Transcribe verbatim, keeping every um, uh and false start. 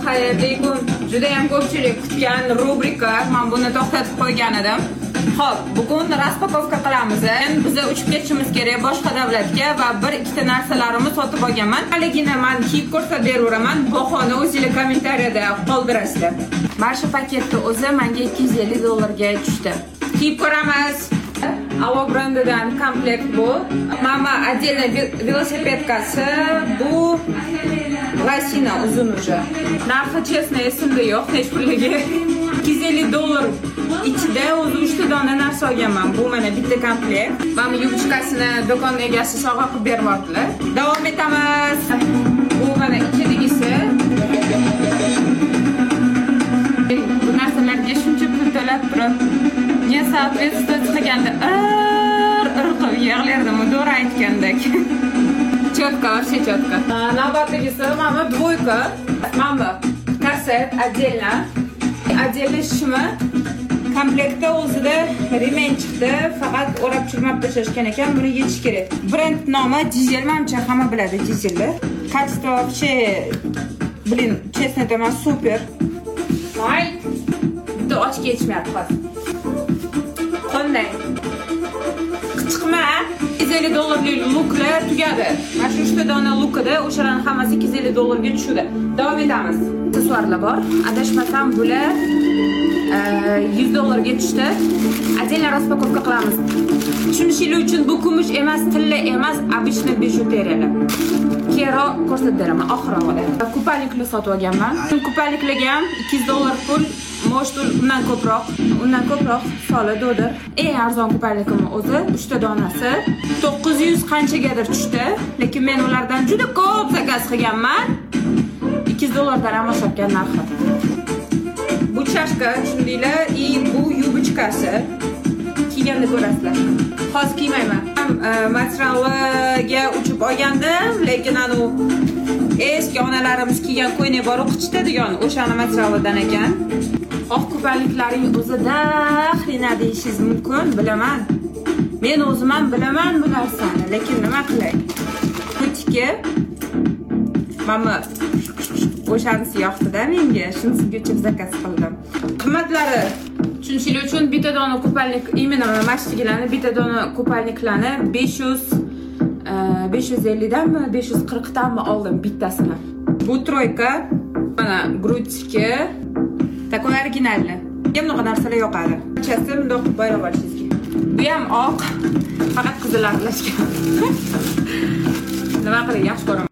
xayrli kun. Juda ham ko'pchilik kutgan rubrika. Men buni to'xtatib qo'ygan edim. Xo'p, bugun raspakovka qilamiz. Endi biz uchib ketishimiz kerak boshqa davlatga va bir ikkita narsalarimni sotib olganman. Haligina men kiyib ko'rsatib beraveraman. Bahoni o'zingizlar kommentariyada qoldirasizlar. Mana shu paketni o'zi menga ikki yuz ellik dollarga tushdi. Kiyib ko'ramiz. Alo brendidan komplekt bu. Mama отдельно velosipedkasi, bu Lasina uzun уже. Narxi chestno esimda yo'q, hech puliga. ikki yuz ellik dollar ichida o'zi uchta dona narsa olganman. Bu mana bitta komplekt. Mana yubchkasini do'kon egasi sovg'a qilib beryaptilar. Davom etamiz. Bu mana ichidagisi. Bu narsalarga shuncha pul to'lab turib, men sootветствовать qilganda irqib yig'lardim, to'g'ri aytgandek. Четко, вообще четко. Navbatdagisi mana dvoyka. Mana kaset отдельно. Отдельно shimi. Komplektda o'zida remen chiqdi, faqat o'rab chirmab tashlashgan ekan, buni yechish kerak. Brend nomi Dizel, menimcha hamma biladi Dizelni. Качество вообще, блин, честно aytaman, super. Voy. Bitta ochga yetishmayapti hozir. Qanday? Chiqma. ikki yuz ellik dollarlik luklar tugadi. Mana shu uchta dona lukida o'shalarning hammasi ikki yuz ellik dollarga tushdi. Davom etamiz. Aksesuarlar bor. Adashmasam bular yuz dollarga tushdi. Отдельно распаковка qilamiz. Tushunishingiz uchun bu kumush emas, tilla emas, обычный bijuteriyalar. Keyinroq ko'rsatib beraman oxirroqda. Kupalnikni sotib olganman. Kupalniklarga ham ikki yuz dollar pul, может undan ko'proq, undan ko'proq solidodir. Eng arzon kupalnikim o'zi uchta donasi to'qqiz yuz qanchagadir tushdi, lekin men ulardan juda ko'p zakaz qilganman. ikki yuz dollardan ham oshgan narxi. Bu chashka, tushundinglar, и bu yubchkasi. Kiyganda ko'rasizlar. Hozir kiymayman. Materialiga uchib olgandim, lekin anu eski onalarimiz kiygan ko'yne bor, qichda degan o'shani materialidan ekan. Oq kupalniklaring o'zida xrena deyishingiz mumkin, bilaman. Men o'zim ham bilaman bu narsani, lekin nima qilay? Kutiki mama o'shanisi yoqdi-da menga, shunisiga uchib zakaz qildim. Qimmatlari tushunishingiz uchun bitta dona kupalnik, именно mashtigilarni bitta dona kupalniklarni besh yuz besh yuz ellik danmi, besh yuz qirq danmi oldim bittasini. Bu troyka, mana grudki, такой originalni. Menga bunaqa narsalar yoqadi. Chasi bundoq qilib bayrab olishingizga. Bu ham oq, faqat qizil aralashgan. Nima qilay, yaxshi ko'raman.